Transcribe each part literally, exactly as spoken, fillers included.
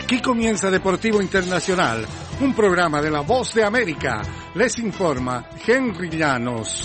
Aquí comienza Deportivo Internacional, un programa de La Voz de América. Les informa Henry Llanos.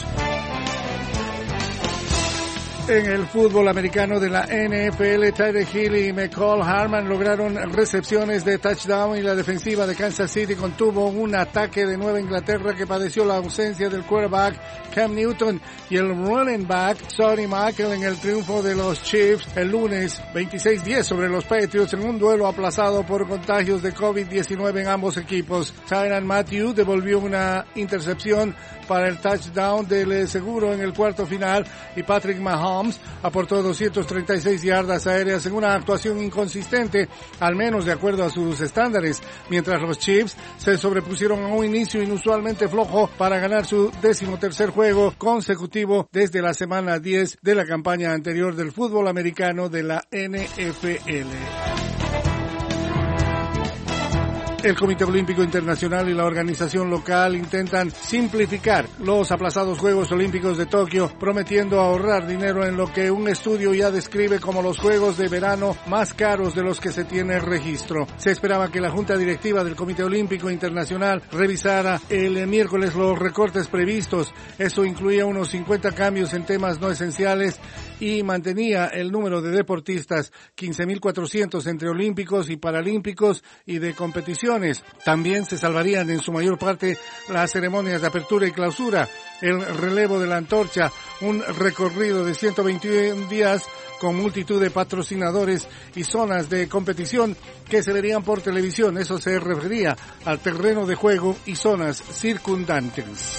En el fútbol americano de la N F L, Tyreek Hill y McCall Harman lograron recepciones de touchdown y la defensiva de Kansas City contuvo un ataque de Nueva Inglaterra que padeció la ausencia del quarterback Cam Newton y el running back Sonny Michael en el triunfo de los Chiefs el lunes veintiséis diez sobre los Patriots en un duelo aplazado por contagios de COVID diecinueve en ambos equipos. Tyrann Mathieu devolvió una intercepción para el touchdown del seguro en el cuarto final y Patrick Mahomes aportó doscientas treinta y seis yardas aéreas en una actuación inconsistente, al menos de acuerdo a sus estándares, mientras los Chiefs se sobrepusieron a un inicio inusualmente flojo para ganar su decimotercer juego consecutivo desde la semana diez de la campaña anterior del fútbol americano de la N F L. El Comité Olímpico Internacional y la organización local intentan simplificar los aplazados Juegos Olímpicos de Tokio, prometiendo ahorrar dinero en lo que un estudio ya describe como los Juegos de verano más caros de los que se tiene registro. Se esperaba que la Junta Directiva del Comité Olímpico Internacional revisara el miércoles los recortes previstos. Eso incluía unos cincuenta cambios en temas no esenciales y mantenía el número de deportistas, quince mil cuatrocientos entre olímpicos y paralímpicos y de competición. También se salvarían en su mayor parte las ceremonias de apertura y clausura, el relevo de la antorcha, un recorrido de ciento veintiún días con multitud de patrocinadores y zonas de competición que se verían por televisión. Eso se refería al terreno de juego y zonas circundantes.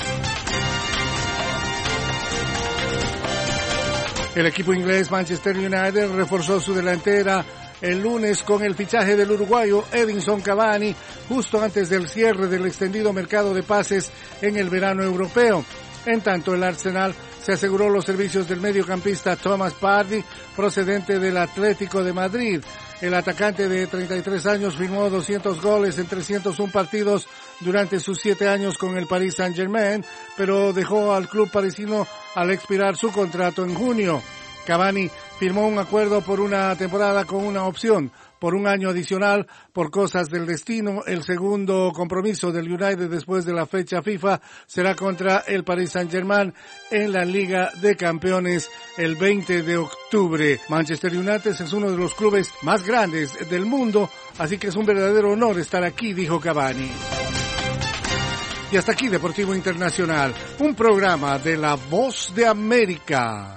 El equipo inglés Manchester United reforzó su delantera el lunes con el fichaje del uruguayo Edinson Cavani justo antes del cierre del extendido mercado de pases en el verano europeo. En tanto, el Arsenal se aseguró los servicios del mediocampista Thomas Partey, procedente del Atlético de Madrid. El atacante de treinta y tres años firmó doscientos goles en trescientos uno partidos durante sus siete años con el Paris Saint-Germain, pero dejó al club parisino al expirar su contrato en junio. Cavani firmó un acuerdo por una temporada con una opción por un año adicional por cosas del destino. El segundo compromiso del United después de la fecha FIFA será contra el Paris Saint-Germain en la Liga de Campeones el veinte de octubre. Manchester United es uno de los clubes más grandes del mundo, así que es un verdadero honor estar aquí, dijo Cavani. Y hasta aquí Deportivo Internacional, un programa de La Voz de América.